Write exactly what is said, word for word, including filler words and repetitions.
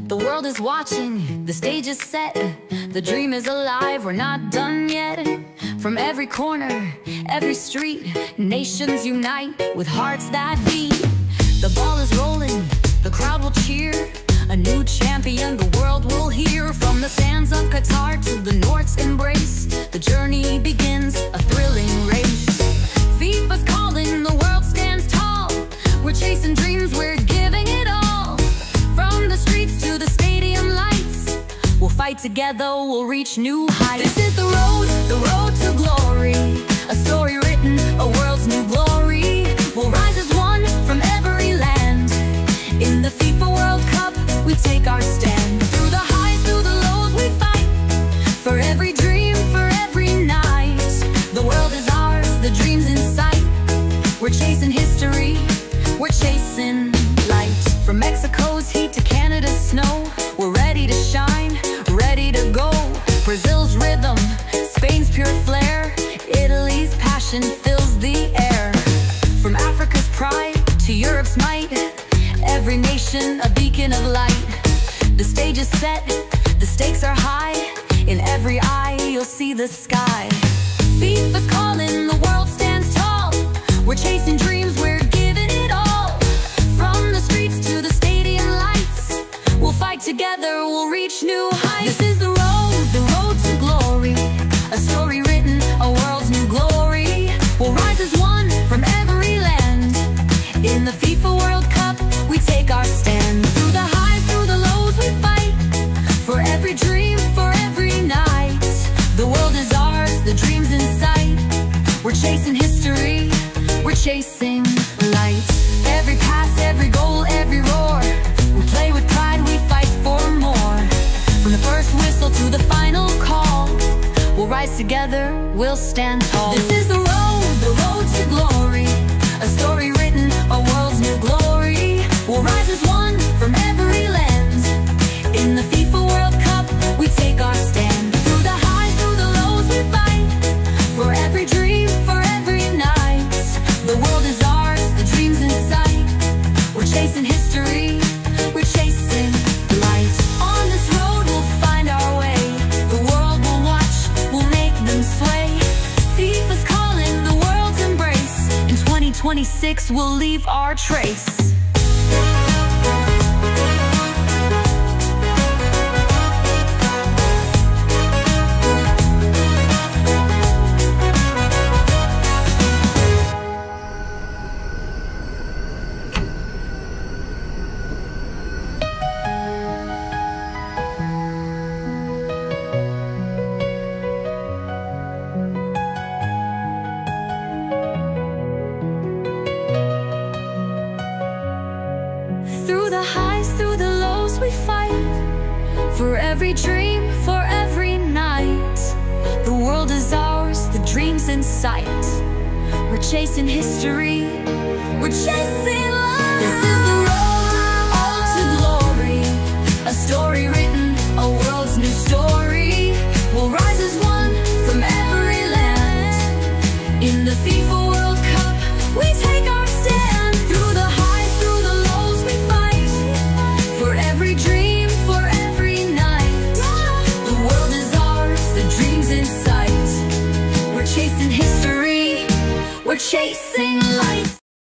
The world is watching, the stage is set, the dream is alive, we're not done yet. From every corner, every street, nations unite with hearts that beat. The ball is rolling, the crowd will cheer, a new champion the world will hear. From the sands of Qatar to the North's embrace, the journey begins, a thrilling race. FIFA's calling, the world stands tall, we're chasing dreams, we're giving it all. From the streets to the stadium lights, we'll fight together, we'll reach new heights. This is the road, the road to glory, a story written, a world's new glory. We'll rise as one from every land. In the FIFA World Cup, we take our stand. Through the highs, through the lows, we fight. For every dream, for every night. The world is ours, the dream's in sight. We're chasing history, we're chasing light. From Mexico's heat to Canada's snow, we're ready to shine, ready to go. Brazil's rhythm, Spain's pure flair, Italy's passion fills the air. From Africa's pride to Europe's might, every nation a beacon of light. The stage is set, the stakes are high, in every eye you'll see the sky. FIFA's calling, the world stands tall, we're chasing dreams, we're giving it all. From the streets to the stadium lights, we'll fight together, we'll reach new heights. This is the road, the road to glory, a story written, a world's new glory. We'll rise as one from every land. In the FIFA World Cup, we take our stand. Through the highs, through the lows, we fight. For every dream, for every night. The world is ours, the dream's in sight. We're chasing history, we're chasing light. Every pass, every goal, every roar, we play with pride, we fight for more. From the first whistle to the final call, we'll rise together, we'll stand tall. This is the road, the road to glory, a story written, a world's new glory. We'll rise as one from every land. In the FIFA World Cup, we take our stand. Through the highs, through the lows, we fight. For every dream, for every night. The world is ours, the dream's in sight. We're chasing history, we're chasing light. On this road we'll find our way. The world will watch, we'll make them sway. FIFA's calling, the world's embrace. In twenty twenty-six we'll leave our trace. Through the highs, through the lows, we fight. For every dream, for every night. The world is ours, the dream's in sight. We're chasing history, we're chasing